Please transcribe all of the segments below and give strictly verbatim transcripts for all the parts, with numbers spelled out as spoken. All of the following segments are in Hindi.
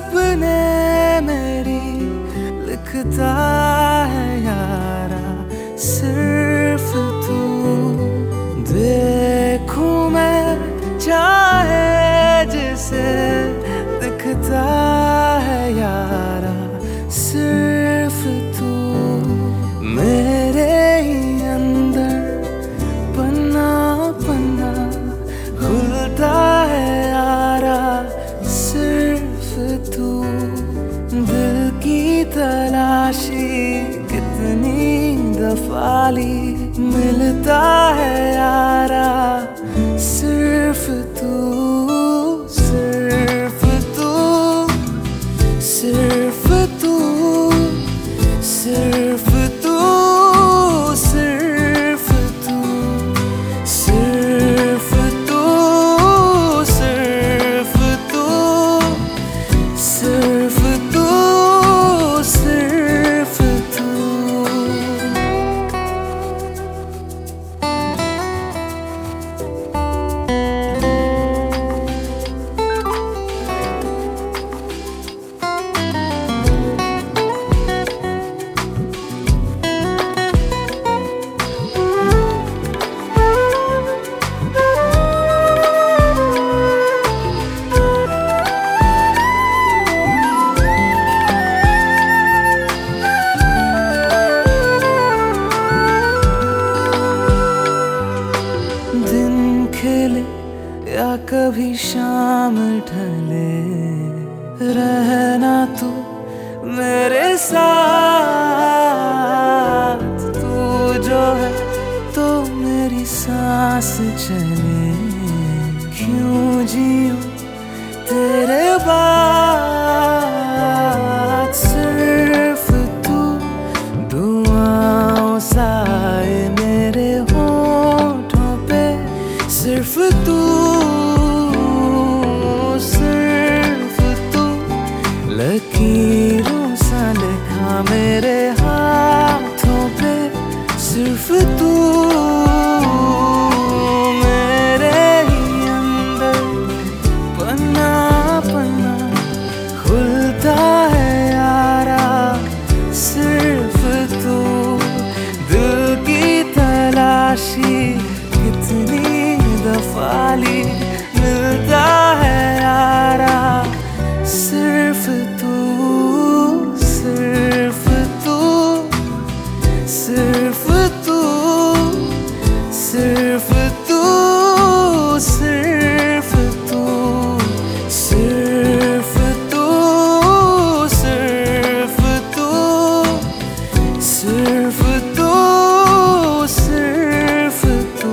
सपने मेरी लिखता है यारा सिर्फ तू। देखूं मैं चाहे जिसे दिखता है यारा सिर्फ तू। मेरे ही अंदर पन्ना पन्ना खुलता है यारा सिर्फ तू। दिल की तलाशी कितनी दफा ली, मिलता है यारा सिर्फ तू। सिर्फ तू, सिर्फ तू, सिर्फ तू, सिर्फ तू, सिर्फ तू, सिर्फ तू, सिर्फ तू, सिर्फ तू। या कभी शाम ढले, रहना तू मेरे साथ। तू जो है तो मेरी सांस चले, क्यों जीऊं तेरे बाद। सिर्फ तू दुआओं साए मेरे होठों पे, सिर्फ तू, सिर्फ तू। लकीरों सा लिखा मेरे हाथों पे, सिर्फ तू। मेरे ही अंदर पन्ना पन्ना खुलता है यारा सिर्फ तू। दिल की तलाशी कितनी दफा ली, मिलता है यारा सिर्फ तू। सिर्फ तू, सिर्फ तू, सिर्फ तू, सिर्फ तू, सिर्फ तू, सिर्फ तू, सिर्फ तू, सिर्फ तू।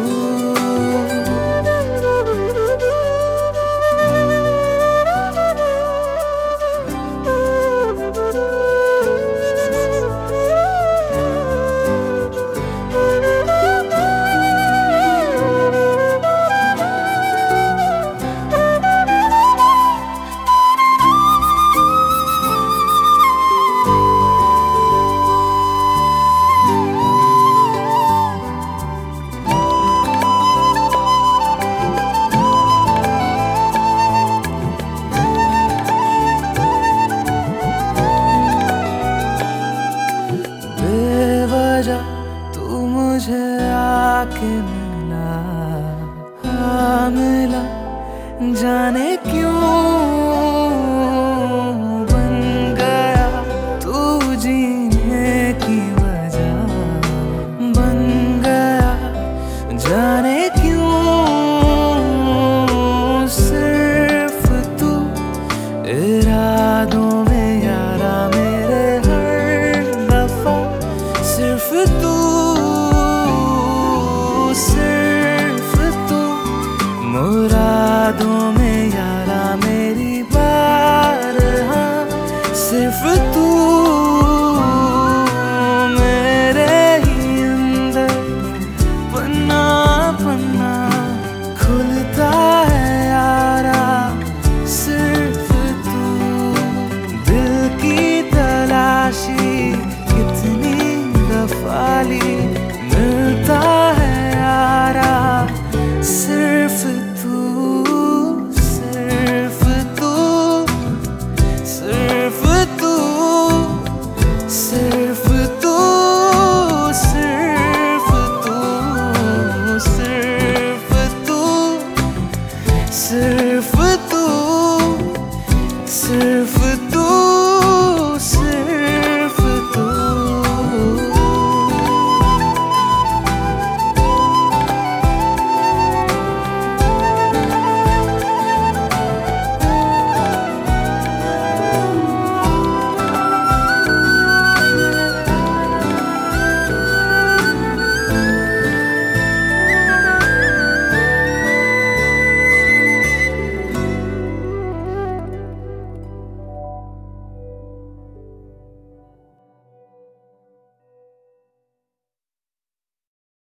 तू मुझे आके मिला, हाँ मिला, जाने क्यों